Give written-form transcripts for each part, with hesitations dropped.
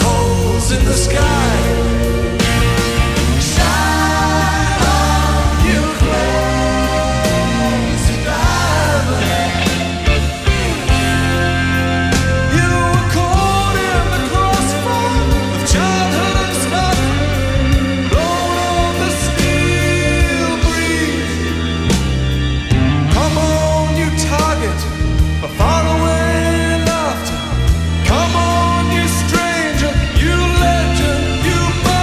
holes in the sky. Shine on, you crazy diamond. You were caught in the crossfire of childhood and stuff, blown on the steel breeze. Come on, you target, a faraway laughter. Come on, you stranger, you legend, you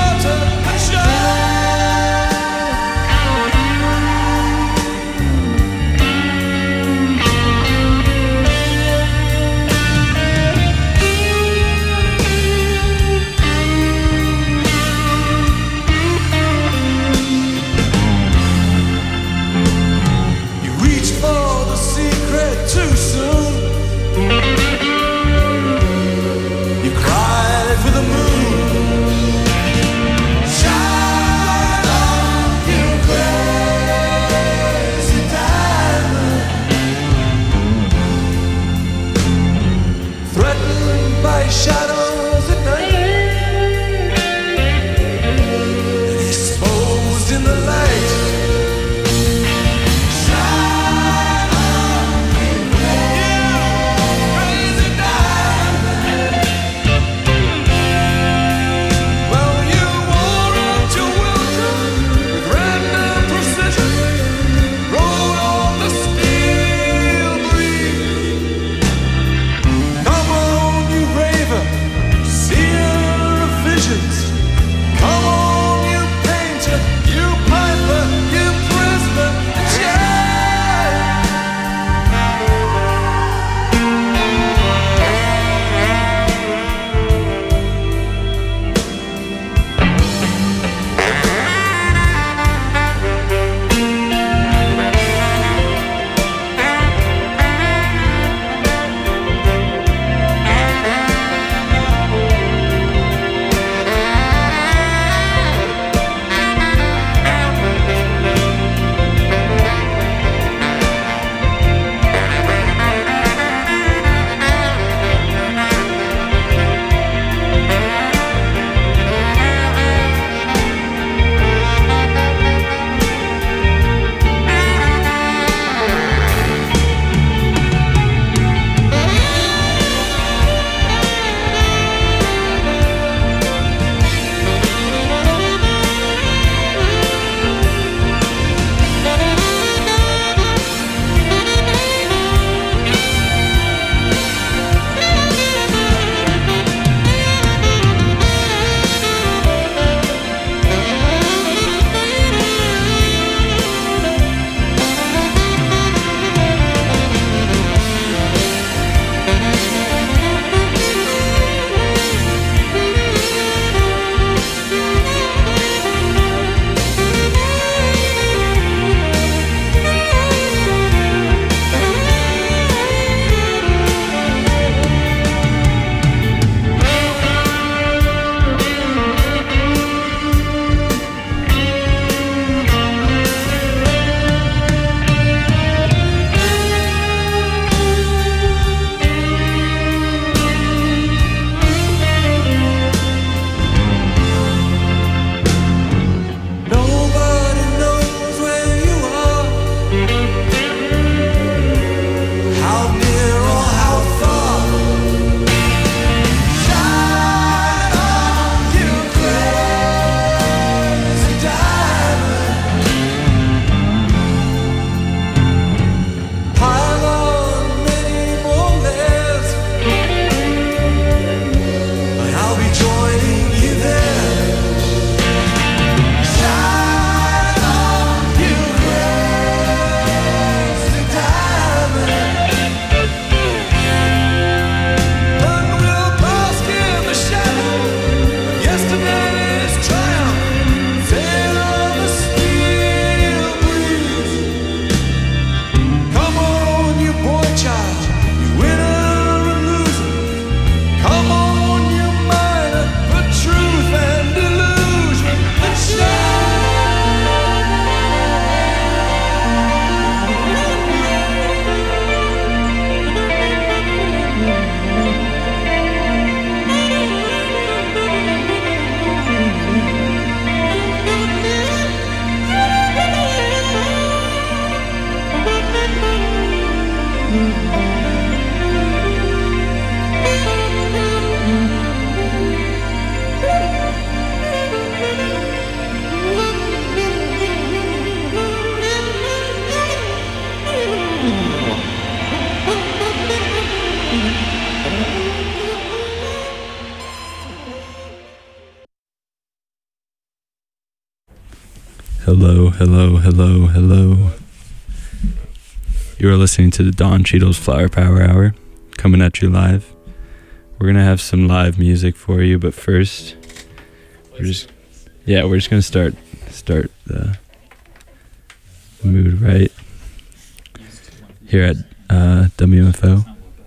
Hello, hello, hello, hello. You are listening to the Don Cheadle's Flower Power Hour, coming at you live. We're gonna have some live music for you, but first, we're just gonna start the mood right here at WMFO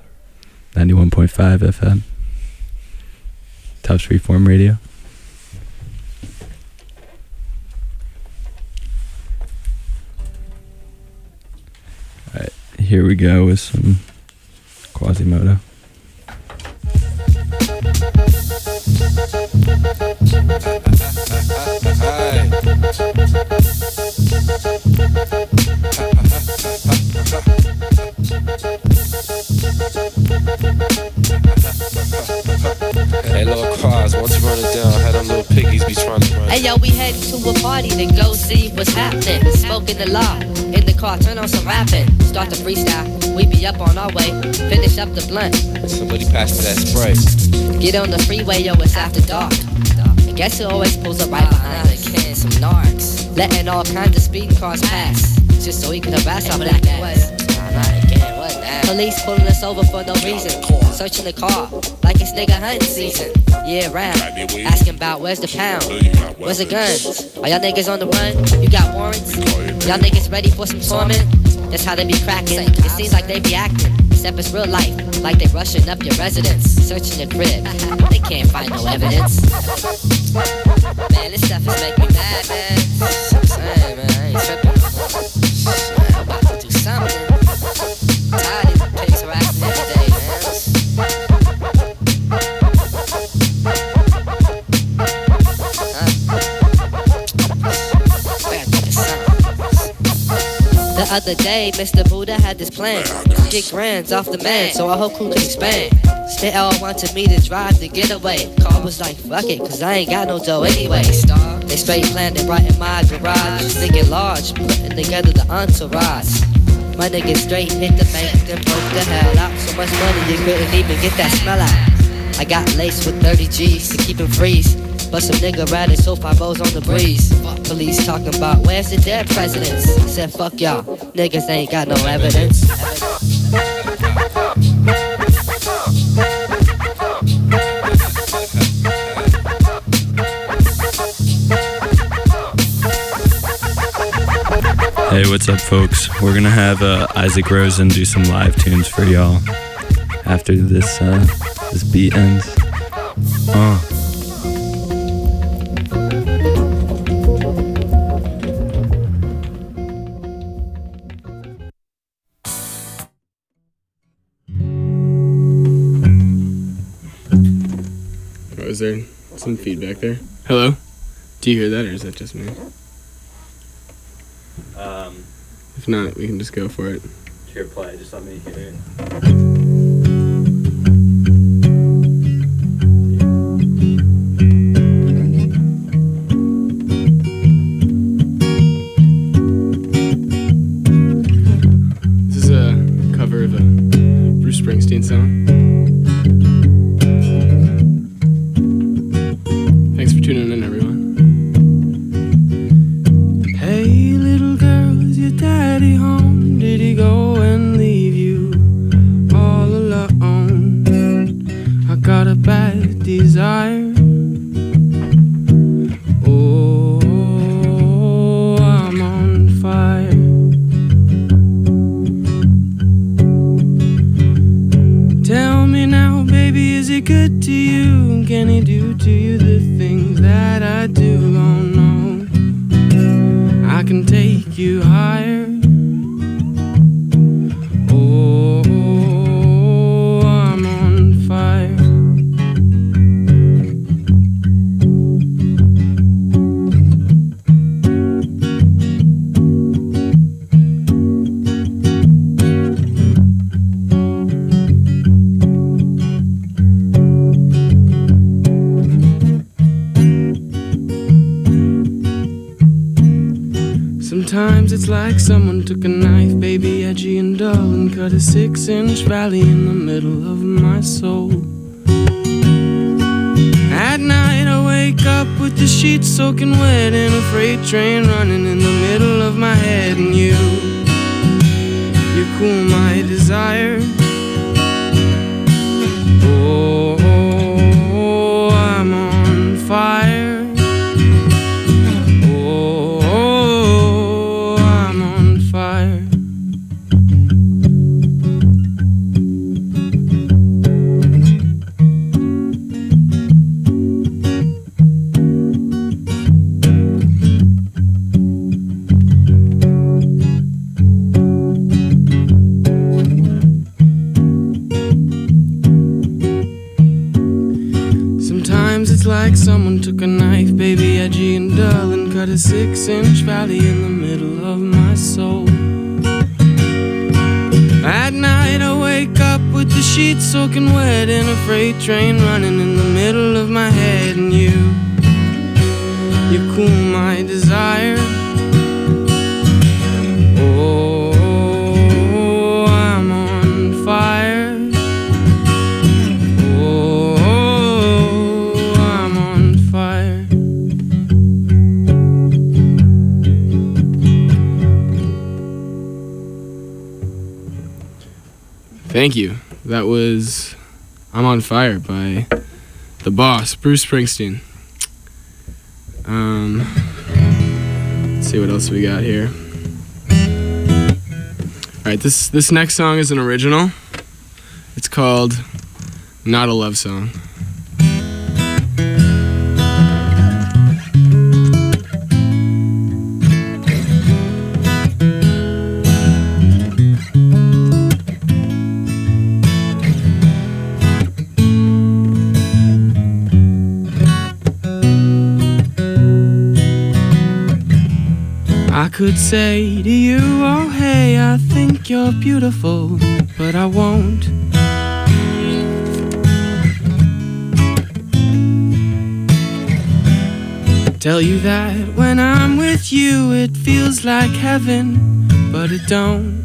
91.5 FM, Tufts Freeform Radio. Alright, here we go with some Quasimodo. Hey, Lord Quas, once you run it down, had them little piggies be trying to run. Hey yo, we heading to a party, then go see what's happening. Smoking the law, in the car, turn on some rapping. Start the freestyle, we be up on our way. Finish up the blunt. Somebody pass me that spray. Get on the freeway, yo, it's after dark. I guess it always pulls up right behind us. Can some narcs, letting all kinds of speeding cars pass, just so he could harass our black ass. Police pulling us over for no reason, searching the car like it's nigga hunting season. Year round, asking about where's the pound, where's the guns? Are y'all niggas on the run? You got warrants? Y'all niggas ready for some torment? That's how they be cracking. It seems like they be acting, except it's real life, like they rushing up your residence, searching your crib. They can't find no evidence. Man, this stuff is making me mad, man. I'm saying, man, I ain't tripping. I'm about to do something. Tired of these pigs harassing every day, man. The other day, Mr. Buddha had this plan to get grands off the man, so our whole crew could expand. They all wanted me to drive the getaway. Car was like, fuck it, cause I ain't got no dough anyway. They straight planned it right in my garage, thinking large, putting together the entourage. My niggas straight hit the bank, then broke the hell out. So much money you couldn't even get that smell out. I got laced with 30 G's to keep him freeze, but some nigga riding so 5-0s on the breeze. Police talking about where's the dead presidents. I said fuck y'all, niggas ain't got no evidence. Hey, what's up, folks? We're gonna have Isaac Rosen do some live tunes for y'all after this beat ends. Is there some feedback there? Hello? Do you hear that, or is that just me? If not, we can just go for it. Here, play. Just let me hear it. This is a cover of a Bruce Springsteen song. Thanks for tuning in, everyone. Hey, little girl, is your daddy home? Did he go and leave you all alone? I got a bad desire. Oh, I'm on fire. Tell me now, baby, is he good to you? Can he do to you the things that I do? Oh no, I can take you higher. Oh, I'm on fire. Sometimes it's like someone took a knife, baby, edgy and dull, and cut a 6-inch valley in the middle of my soul. At night I wake up with the sheets soaking wet in a freight train running in the middle of my head. And you cool my desire. Oh, I'm on fire. Oh, I'm on fire. It's like someone took a knife, baby, edgy and dull, and cut a 6-inch valley in the middle of my soul. At night I wake up with the sheets soaking wet in a freight train running in the middle of my head. And you cool my desire. Oh, I'm on fire. Thank you. That was I'm on Fire by the boss, Bruce Springsteen. Let's see what else we got here. Alright, this next song is an original. It's called Not a Love Song. I could say to you, oh hey, I think you're beautiful, but I won't. Tell you that when I'm with you it feels like heaven, but it don't.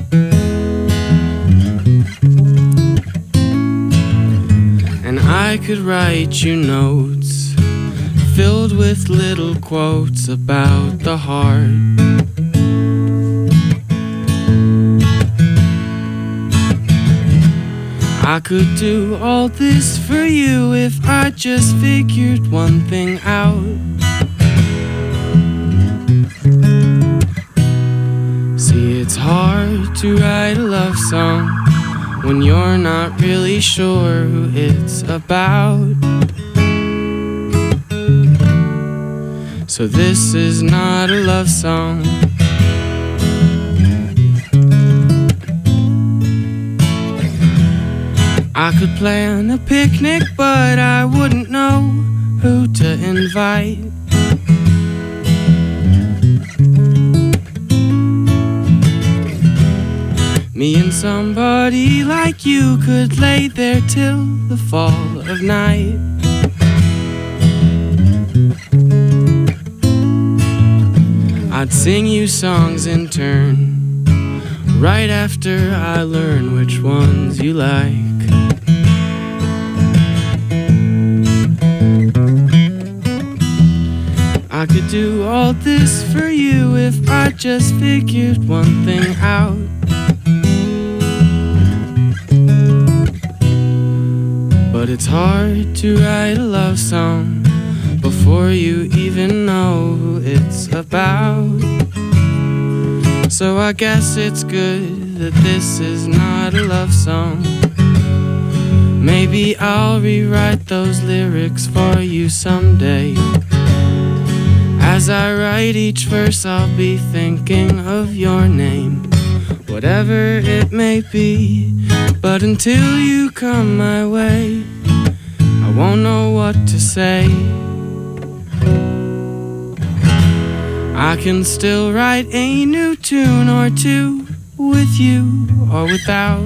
And I could write you notes filled with little quotes about the heart. I could do all this for you if I just figured one thing out. See, it's hard to write a love song when you're not really sure who it's about. So this is not a love song. I could plan a picnic, but I wouldn't know who to invite. Me and somebody like you could lay there till the fall of night. I'd sing you songs in turn, right after I learn which ones you like. I could do all this for you if I just figured one thing out. But it's hard to write a love song before you even know who it's about. So I guess it's good that this is not a love song. Maybe I'll rewrite those lyrics for you someday. As I write each verse I'll be thinking of your name, whatever it may be. But until you come my way, I won't know what to say. I can still write a new tune or two, with you or without.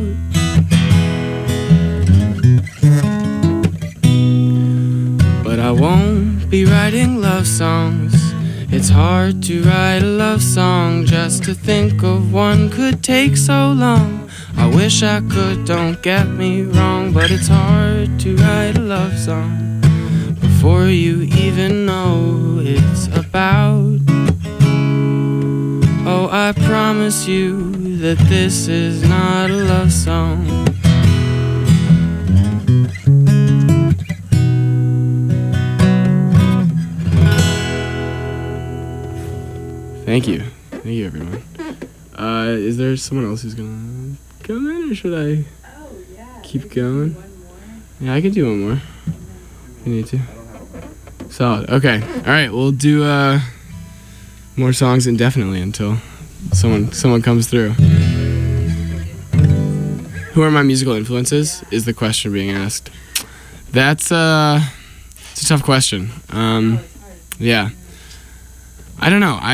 But I won't be writing love songs. It's hard to write a love song. Just to think of one could take so long. I wish I could, don't get me wrong, but it's hard to write a love song before you even know it's about. Oh, I promise you that this is not a love song. Thank you. Thank you, everyone. Is there someone else who's gonna come in, or should I keep going? Yeah, I could do one more. I need to. Solid. Okay. All right. We'll do more songs indefinitely until someone comes through. Who are my musical influences? Is the question being asked. That's it's a tough question. Yeah. I don't know.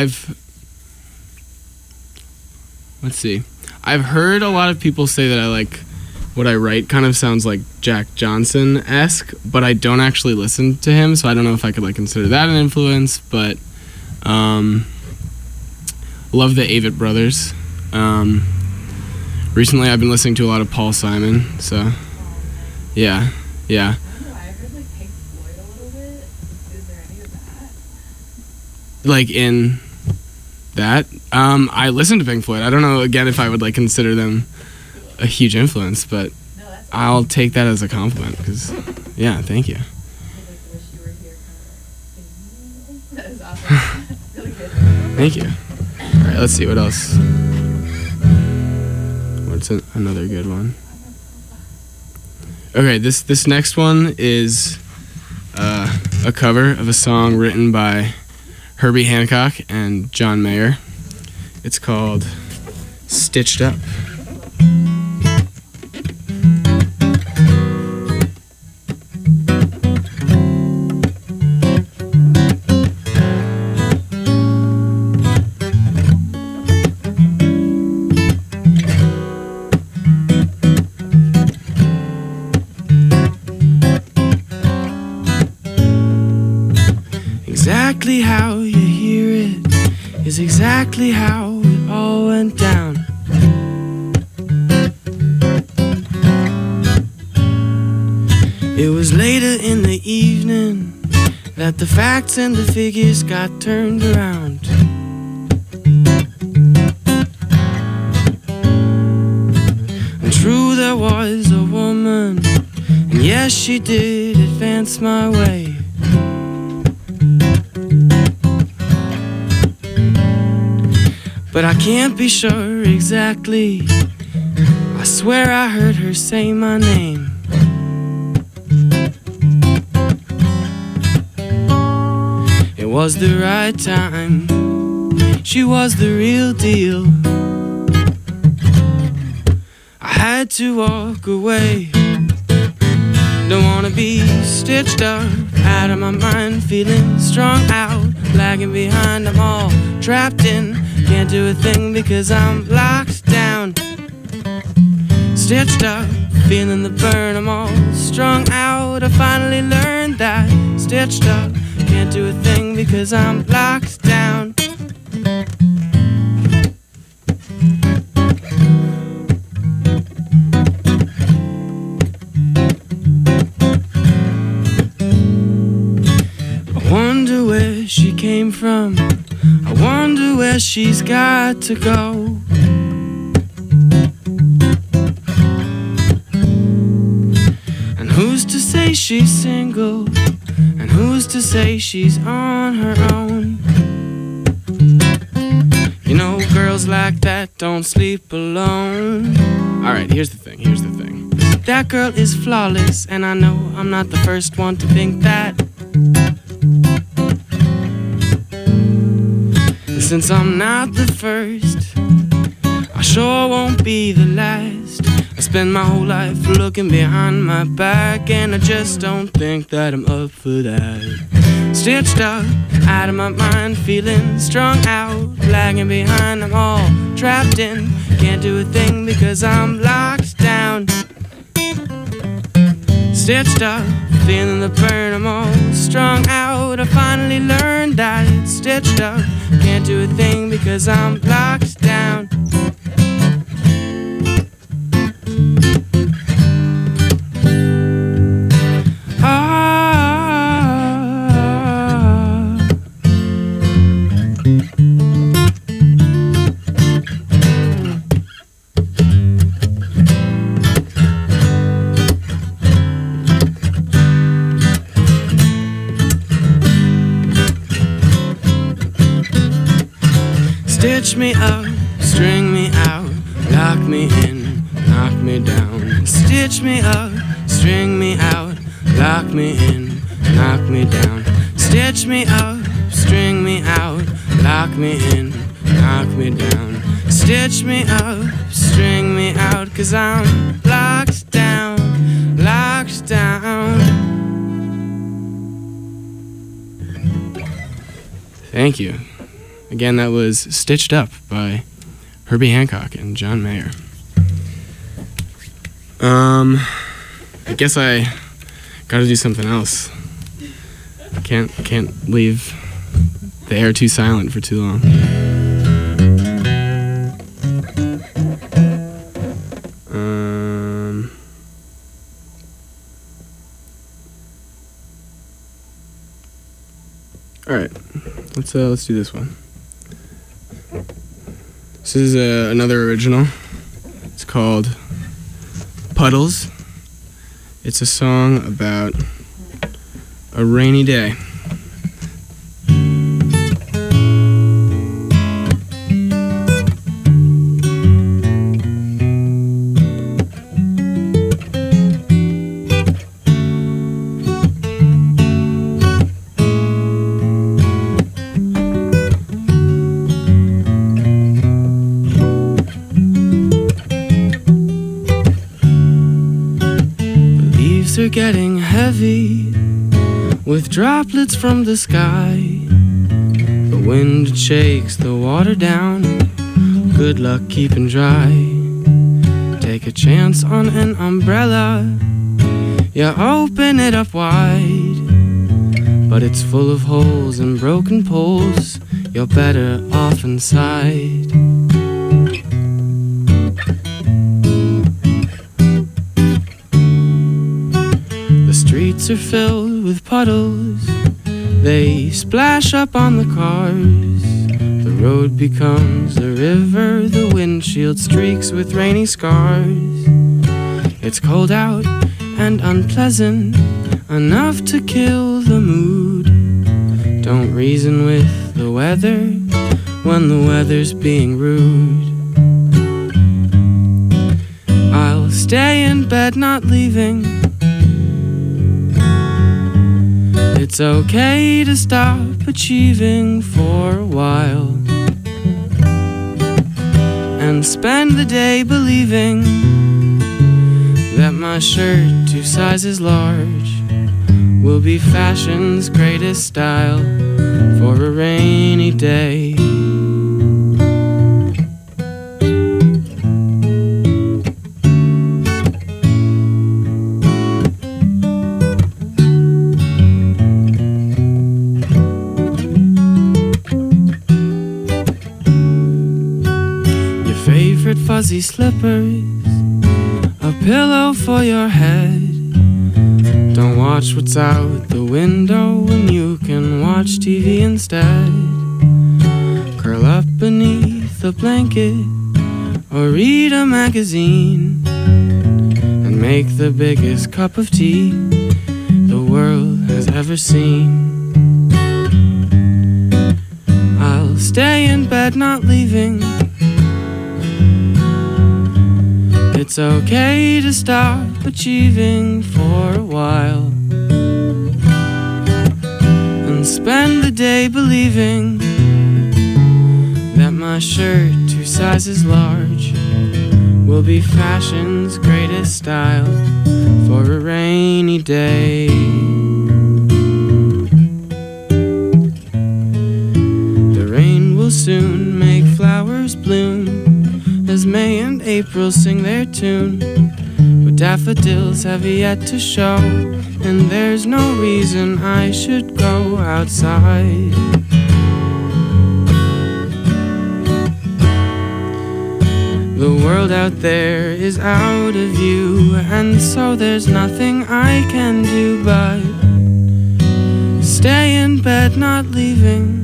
Let's see. I've heard a lot of people say that I like what I write kind of sounds like Jack Johnson-esque, but I don't actually listen to him, so I don't know if I could like consider that an influence, but love the Avett Brothers. Recently I've been listening to a lot of Paul Simon, so yeah. I heard like Pink Floyd a little bit. Is there any of that? Like in that, I listen to Pink Floyd. I don't know again if I would like consider them a huge influence, but No, that's I'll take that as a compliment because yeah, thank you. I like wish you were here kind of that is awesome. Really good. Thank you. All right, let's see what else. What's another good one? Okay, this next one is a cover of a song written by Herbie Hancock and John Mayer. It's called Stitched Up. Exactly how you hear it is exactly how it all went down. It was later in the evening that the facts and the figures got turned around. And true, there was a woman, and yes, she did advance my way. But I can't be sure exactly. I swear I heard her say my name. It was the right time. She was the real deal. I had to walk away. Don't wanna be stitched up, out of my mind, feeling strung out, lagging behind. I'm all trapped in. Can't do a thing because I'm locked down. Stitched up, feeling the burn. I'm all strung out. I finally learned that. Stitched up, can't do a thing because I'm locked down. I wonder where she came from. I wonder where she's got to go. And who's to say she's single? And who's to say she's on her own? You know, girls like that don't sleep alone. Alright, here's the thing. That girl is flawless, and I know I'm not the first one to think that. Since I'm not the first, I sure won't be the last. I spend my whole life looking behind my back, and I just don't think that I'm up for that. Stitched up, out of my mind, feeling strung out, lagging behind. I'm all trapped in, can't do a thing because I'm locked down. Stitched up, feeling the burn. I'm all strung out. I finally learned that it's stitched up. Can't do a thing because I'm locked down. Ah, Stitch me up, string me out, lock me in, knock me down. Stitch me up, string me out, lock me in, knock me down. Stitch me up, string me out, lock me in, knock me down. Stitch me up, string me out, 'cause I'm locked down, locked down. Thank you. Again, that was Stitched Up by Herbie Hancock and John Mayer. I guess I gotta do something else. I can't leave the air too silent for too long. All right, let's do this one. This is another original. It's called Puddles. It's a song about a rainy day. Are getting heavy with droplets from the sky. The wind shakes the water down. Good luck keeping dry. Take a chance on an umbrella. You open it up wide, but it's full of holes and broken poles. You're better off inside. Streets are filled with puddles. They splash up on the cars. The road becomes a river. The windshield streaks with rainy scars. It's cold out and unpleasant, enough to kill the mood. Don't reason with the weather when the weather's being rude. I'll stay in bed, not leaving. It's okay to stop achieving for a while and spend the day believing that my shirt 2 sizes large will be fashion's greatest style for a rainy day. Fuzzy slippers, a pillow for your head. Don't watch what's out the window when you can watch TV instead. Curl up beneath a blanket or read a magazine and make the biggest cup of tea the world has ever seen. I'll stay in bed, not leaving. It's okay to stop achieving for a while and spend the day believing that my shirt 2 sizes large will be fashion's greatest style for a rainy day. The rain will soon make flowers bloom as May and April sing their tune, but daffodils have yet to show, and there's no reason I should go outside. The world out there is out of view, and so there's nothing I can do but stay in bed, not leaving.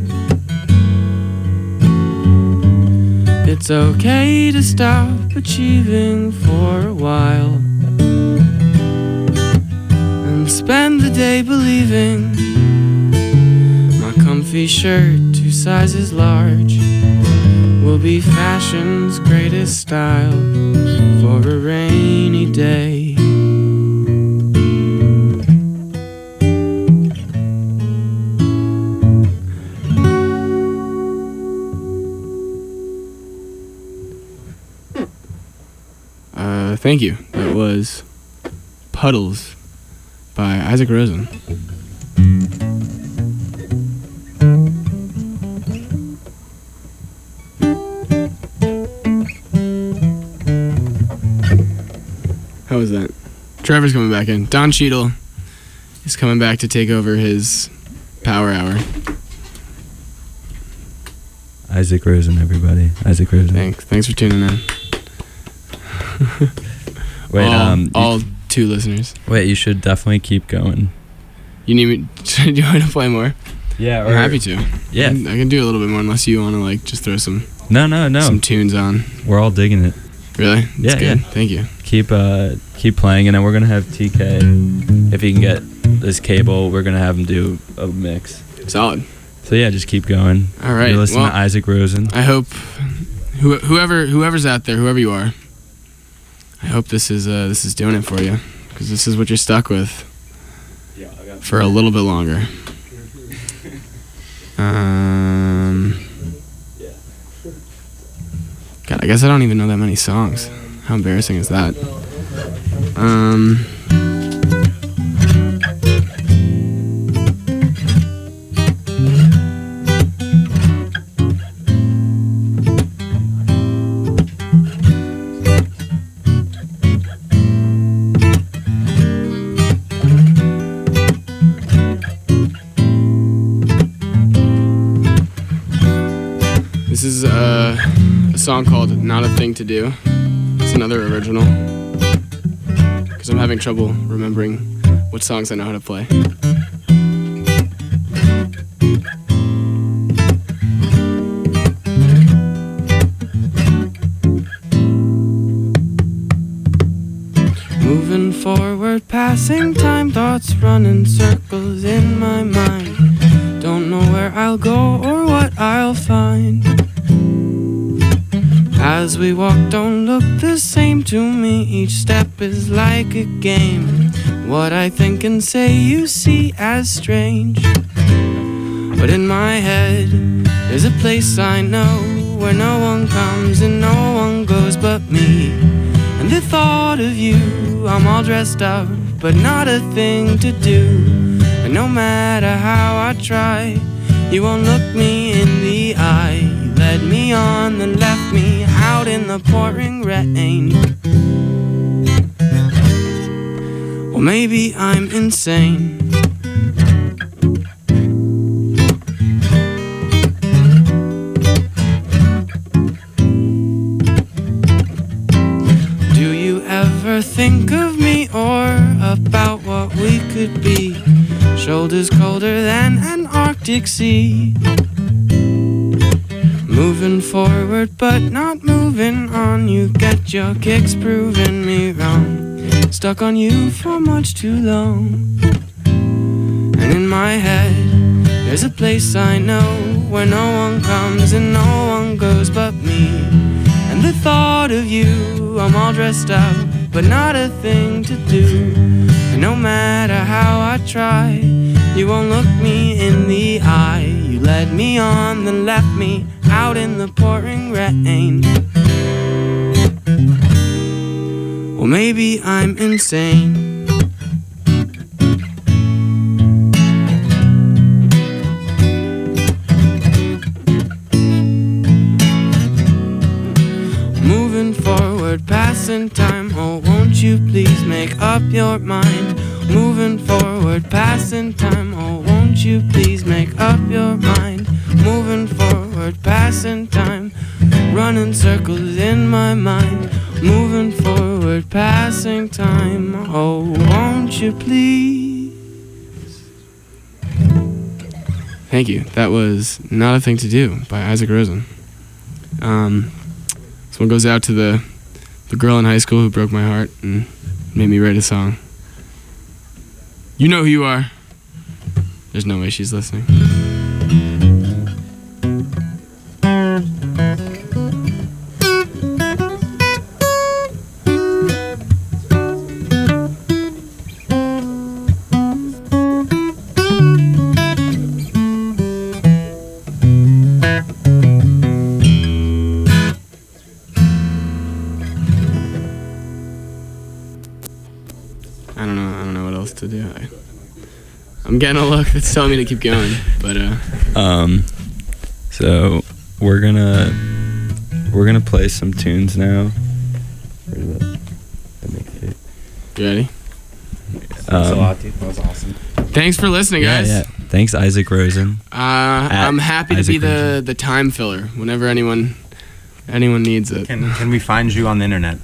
It's okay to stop achieving for a while and spend the day believing my comfy shirt 2 sizes large will be fashion's greatest style for a rainy day. Thank you. That was Puddles by Isaac Rosen. How was that? Trevor's coming back in. Don Cheadle is coming back to take over his Power Hour. Isaac Rosen, everybody. Isaac Rosen. Thanks for tuning in. Wait, all two listeners. Wait, you should definitely keep going. You need me? Do you want to play more? Yeah, I'm happy to. Yeah, I can do a little bit more unless you want to like just throw some no. some tunes on. We're all digging it. Really? That's Yeah, good. yeah. Thank you. Keep playing, and then we're gonna have TK. If he can get this cable, we're gonna have him do a mix. Solid. So yeah, just keep going. All right. You're listening Well, to Isaac Rosen. I hope whoever's out there, whoever you are, I hope this is doing it for you, because this is what you're stuck with for a little bit longer. God, I guess I don't even know that many songs. How embarrassing is that? This is a song called Not a Thing to Do. It's another original, because I'm having trouble remembering what songs I know how to play. Moving forward, passing time, thoughts running circles in my mind. Don't know where I'll go or what I'll find. As we walk, don't look the same to me. Each step is like a game. What I think and say you see as strange. But in my head, there's a place I know where no one comes and no one goes but me. And the thought of you, I'm all dressed up, but not a thing to do. And no matter how I try, you won't look me in the eye. You led me on and left me out in the pouring rain. Well, maybe I'm insane. Do you ever think of me or about what we could be? Shoulders colder than an Arctic sea. Moving forward but not moving on. You get your kicks proving me wrong. Stuck on you for much too long. And in my head, there's a place I know where no one comes and no one goes but me. And the thought of you, I'm all dressed up, but not a thing to do. And no matter how I try, you won't look me in the eye. You led me on, then left me out in the pouring rain. Well, maybe I'm insane. Moving forward, passing time. Oh, won't you please make up your mind? Moving forward, passing time. Oh, won't you please make up your mind? Moving forward, passing time. Running circles in my mind. Moving forward, passing time. Oh, won't you please? Thank you. That was Not a Thing to Do by Isaac Rosen. This one goes out to the girl in high school who broke my heart and made me write a song. You know who you are. There's no way she's listening. I'm getting a look that's telling me to keep going, but So we're gonna play some tunes now. For the mixtape. you ready? Thanks a lot, dude. That was awesome. Thanks for listening, guys. Yeah. Thanks, Isaac Rosen. I'm happy to Isaac be the time filler whenever anyone needs it. Can we find you on the internet?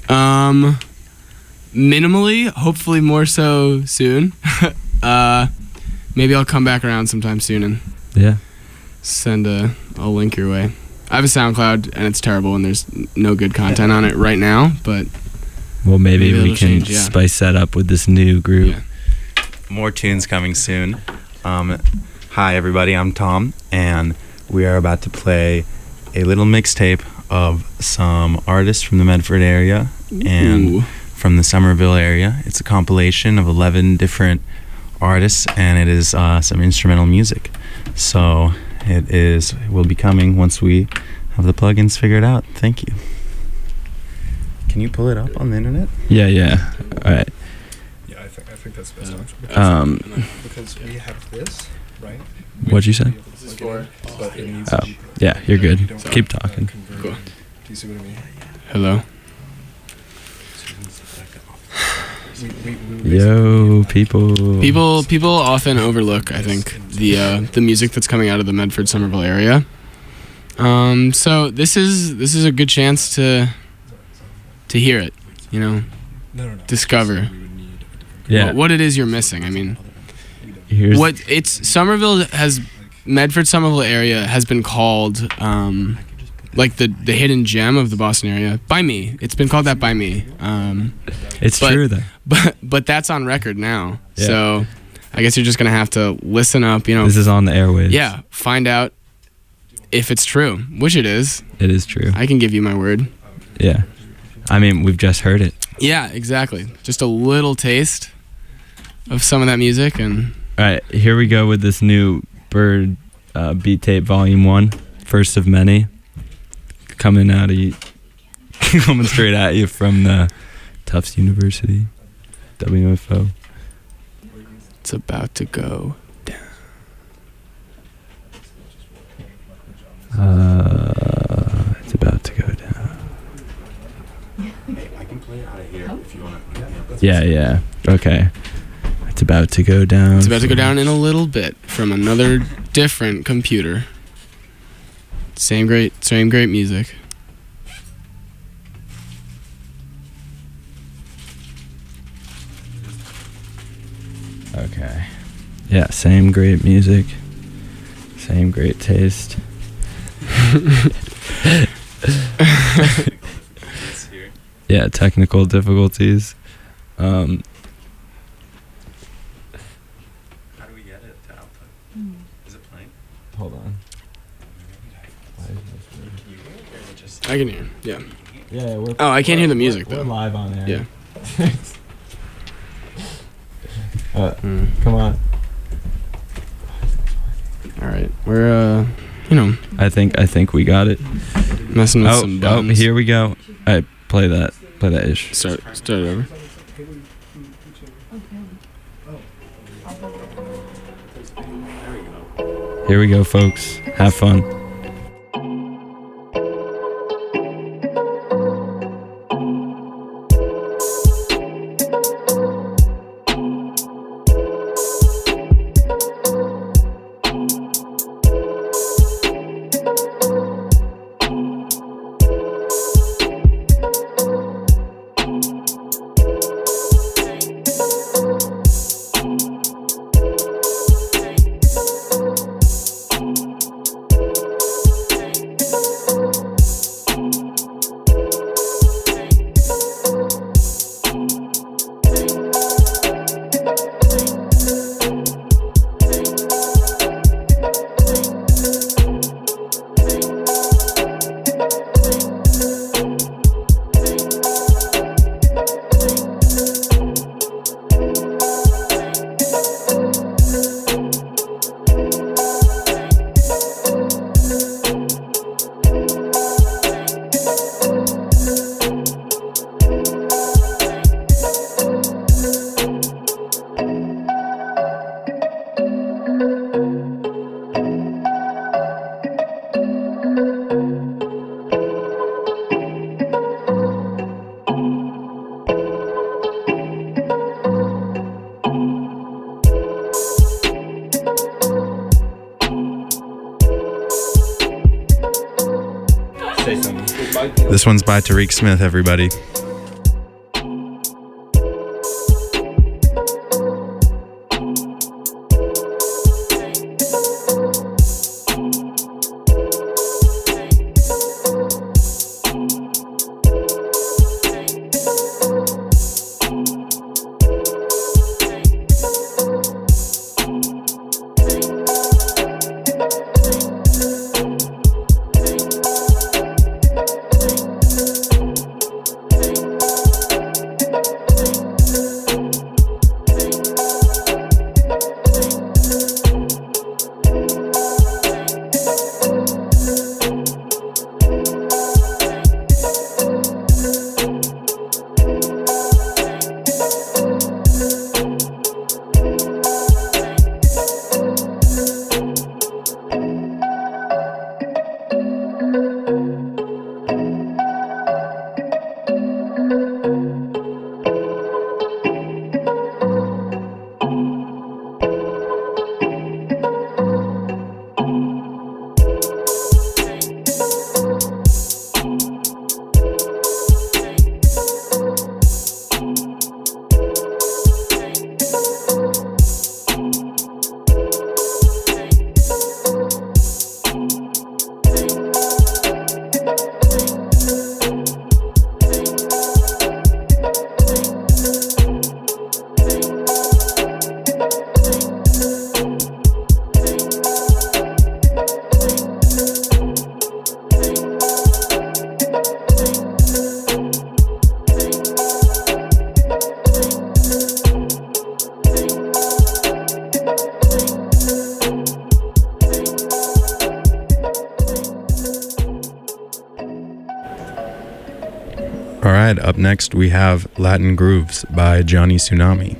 Minimally, hopefully more so soon. Maybe I'll come back around sometime soon and Yeah. send a link your way. I have a SoundCloud and it's terrible and there's no good content on it right now, but Well, maybe Maybe we it'll can change, yeah. spice that up with this new group. Yeah. More tunes coming soon. Hi, everybody. I'm Tom, and we are about to play a little mixtape of some artists from the Medford area and Ooh. from the Somerville area. It's a compilation of 11 different artists, and it is some instrumental music. So it will be coming once we have the plugins figured out. Thank you. Can you pull it up on the internet? Yeah. All right. Yeah, I think that's the best option. Because we have this, right? What'd you say? This is for, but it needs Oh, to be. yeah, you're We good. don't, Keep talking. convert Cool. it. Do you see what I mean? Hello. We Yo, people. People often overlook, I think, the music that's coming out of the Medford Somerville area. So this is a good chance to hear it, No. discover. We would need a different Yeah. What it is you're missing. I mean, Here's Medford Somerville area has been called like the hidden gem of the Boston area by me. It's been called that by me. It's but- true though. But that's on record now. Yeah. So I guess you're just gonna have to listen up. This is on the airwaves. Yeah, find out if it's true, which it is. It is true. I can give you my word. Yeah. I mean, we've just heard it. Yeah, exactly. Just a little taste of some of that music, and All right, here we go with this new Bird Beat Tape Volume 1, first of many, coming straight at you from the Tufts University, WFO. it's about to go. It's about to go down. I can play it out of here if you want to. Yeah. Okay. It's about to go down. It's about to go down in a little bit from another different computer. Same great music. Okay. Yeah, same great music. Same great taste. Yeah, technical difficulties. How do we get it to output? Is it playing? Hold on. I can hear. Yeah. Yeah, we're. Oh, I can't hear the music We're though. live on air. Yeah. Come on. All right. We're I think we got it. messing with some buttons. Here we go. All right, play that ish. Start it over. Here we go, folks. Have fun. Say something. This one's by Tariq Smith, everybody. All right, up next we have Latin Grooves by Johnny Tsunami.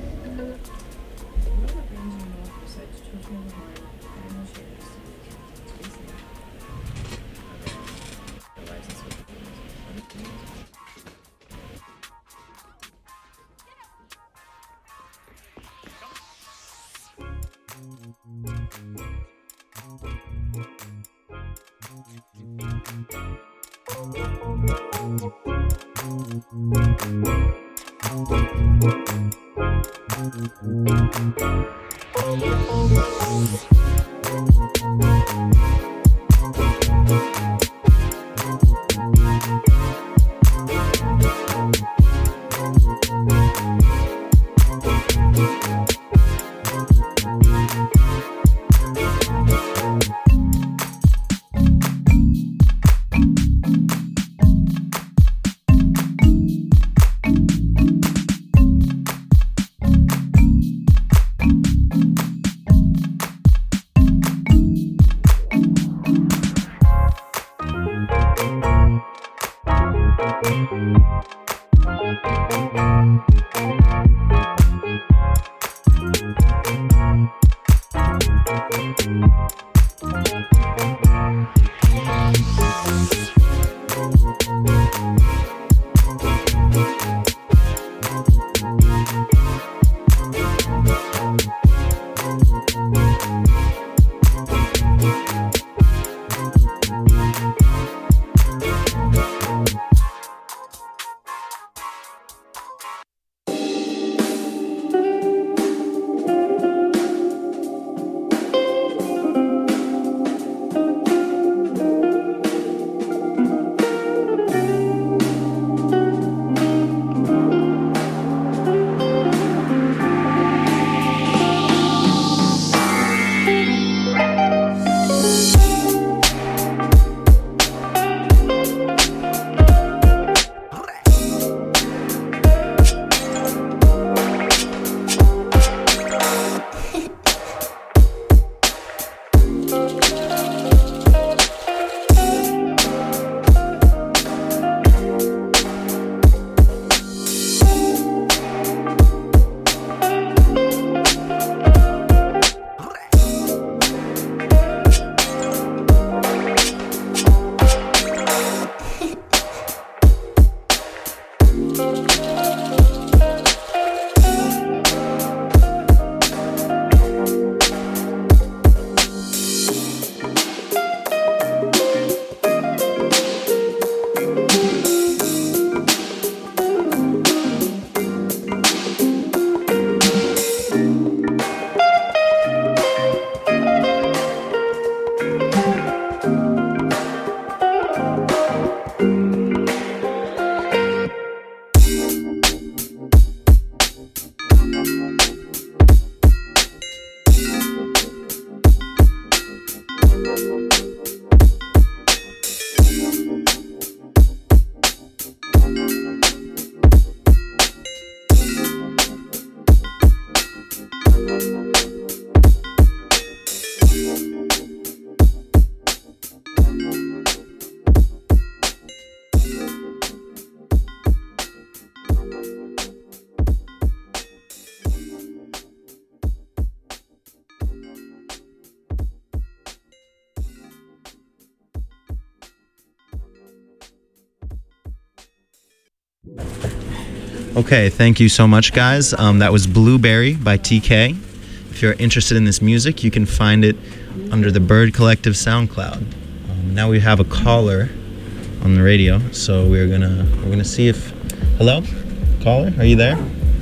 Okay, thank you so much, guys. That was Blueberry by TK. If you're interested in this music, you can find it under the Bird Collective SoundCloud. Now we have a caller on the radio, so we're gonna see if. Hello, caller, are you there?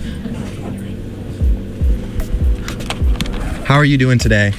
How are you doing today?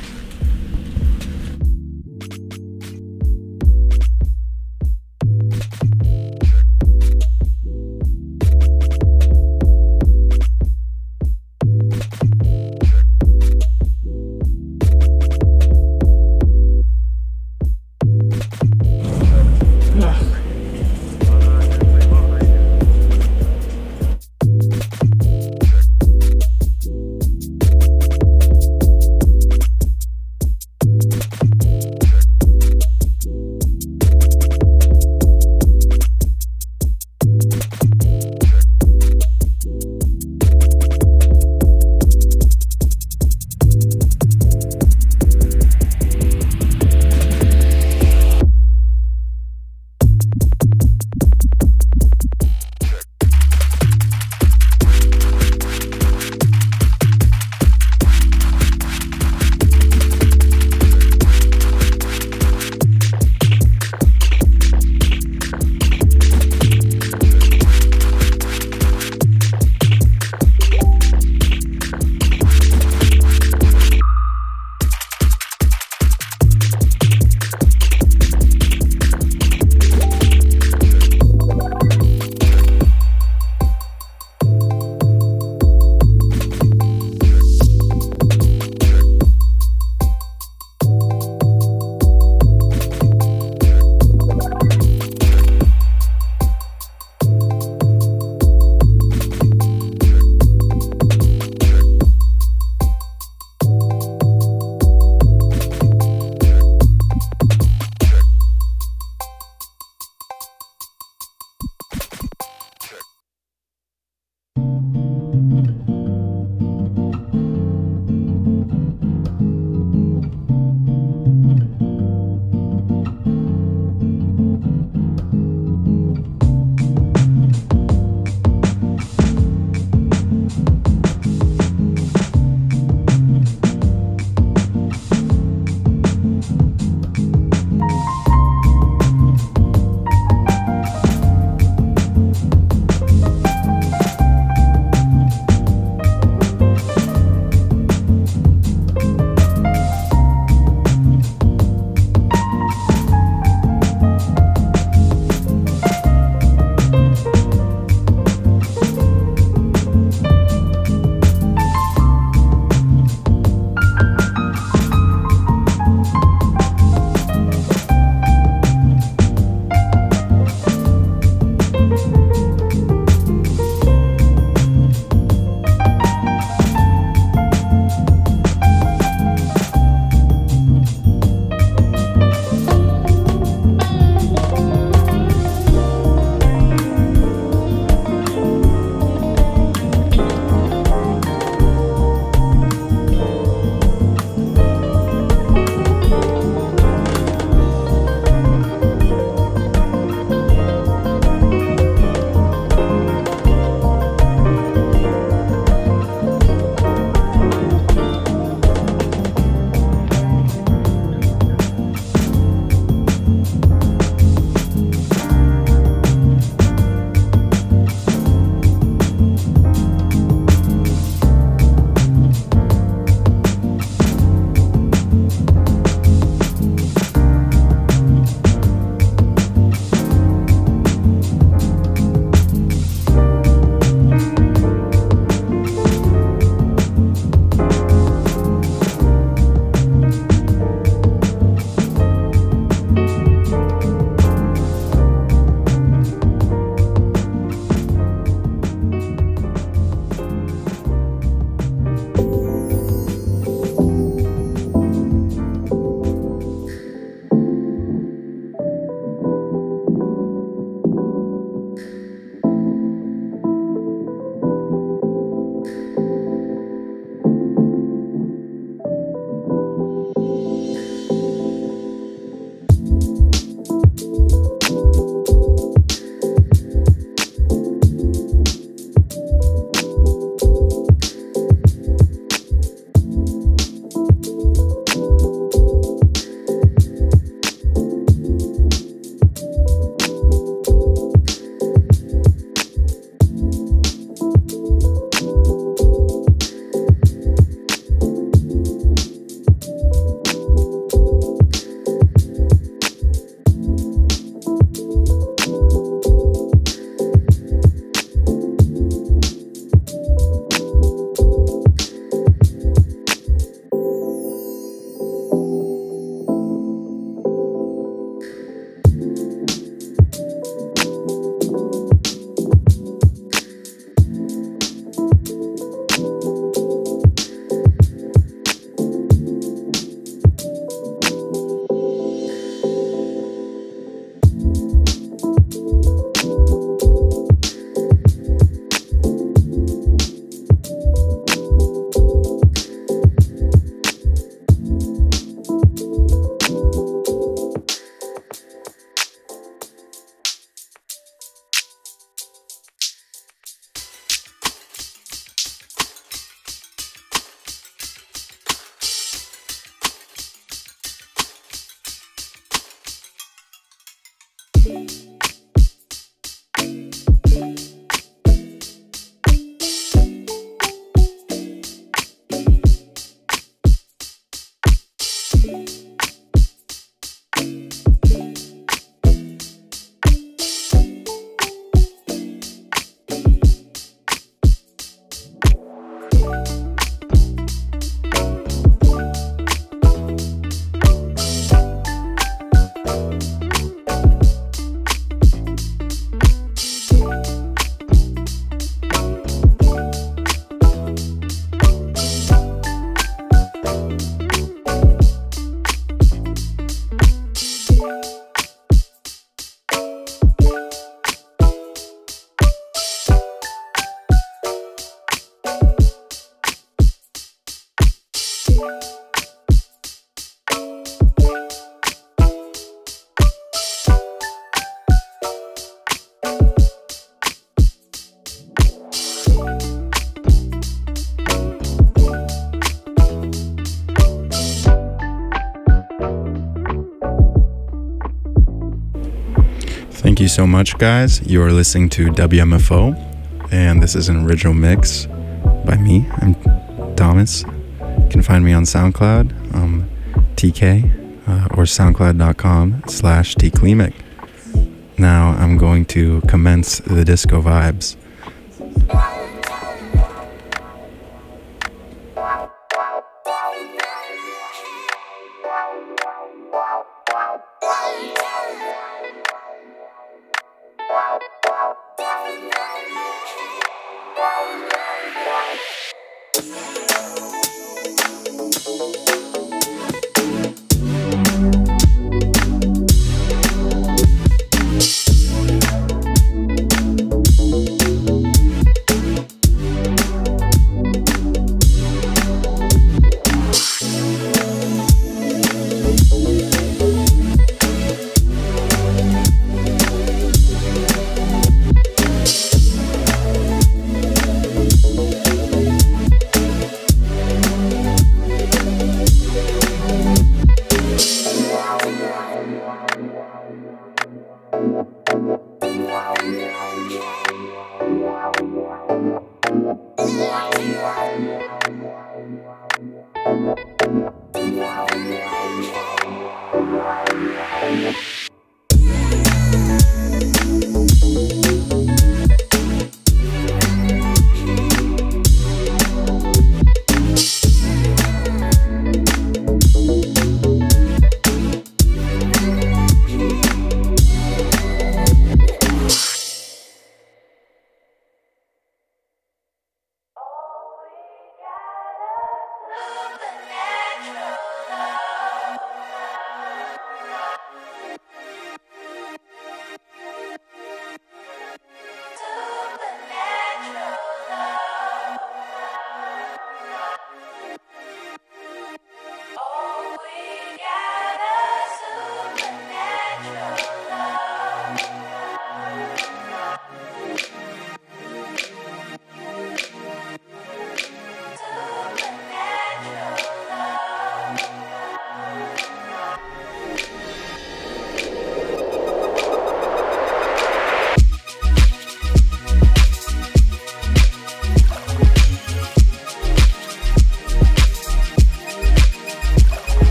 Thank you so much, guys. You are listening to WMFO, and this is an original mix by me. I'm Thomas. You can find me on SoundCloud, TK, or soundcloud.com/TKlemic. Now I'm going to commence the disco vibes.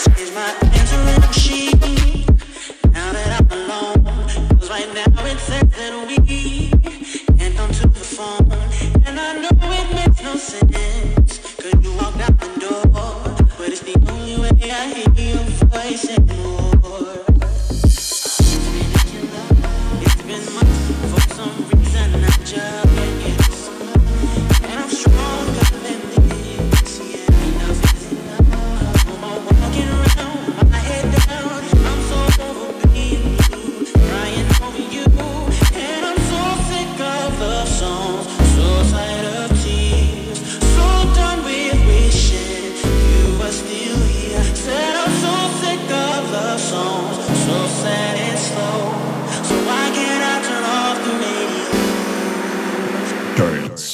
change my answering machine. Now that I'm alone, 'cause right now it says that we can't come to the phone. And I know it makes no sense, 'cause you walked out the door, but it's the only way I hear your voice anymore. It's been months, for some reason I just can't get enough. And I'm stronger than this, yeah, enough is enough. No more walking around with my head down. I'm so over being blue, crying over you. And I'm so sick of love songs, so tired of tears, so done with wishing you were still here. Said I'm so sick of love songs, so sad and slow. So why can't I turn off the radio? Giants.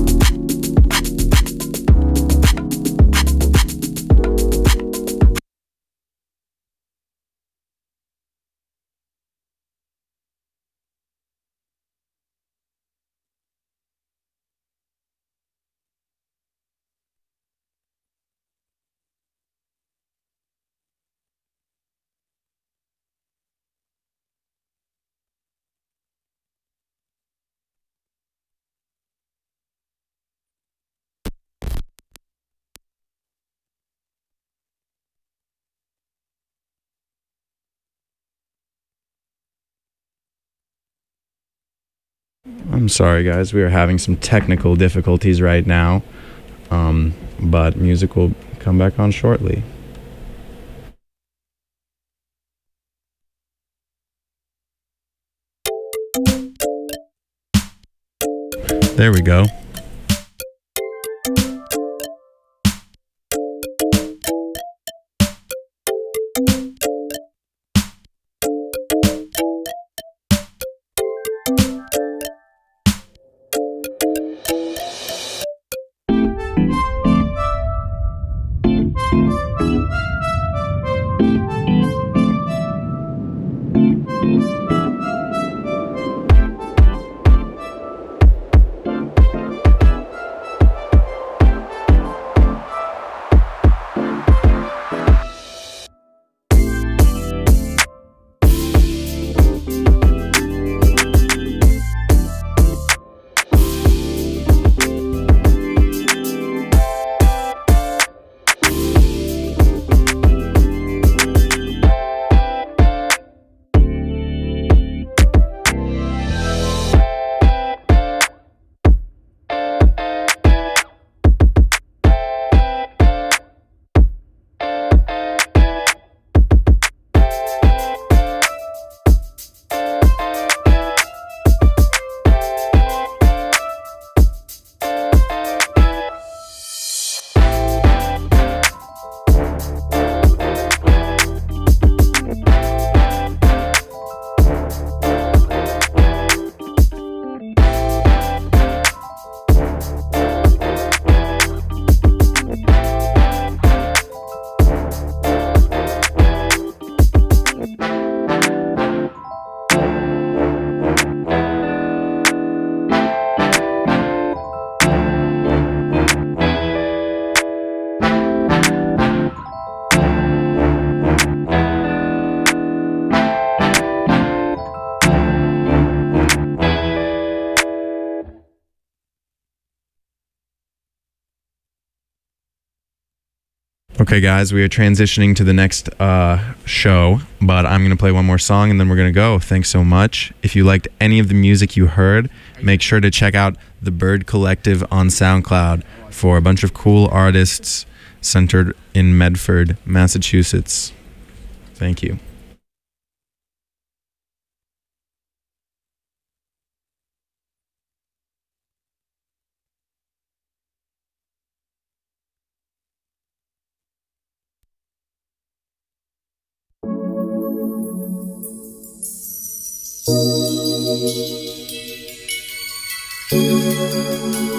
I'm sorry, guys. We are having some technical difficulties right now, but music will come back on shortly. There we go. Okay, guys, we are transitioning to the next show, but I'm going to play one more song and then we're going to go. Thanks so much. If you liked any of the music you heard, make sure to check out the Bird Collective on SoundCloud for a bunch of cool artists centered in Medford, Massachusetts. Thank you. Thank you.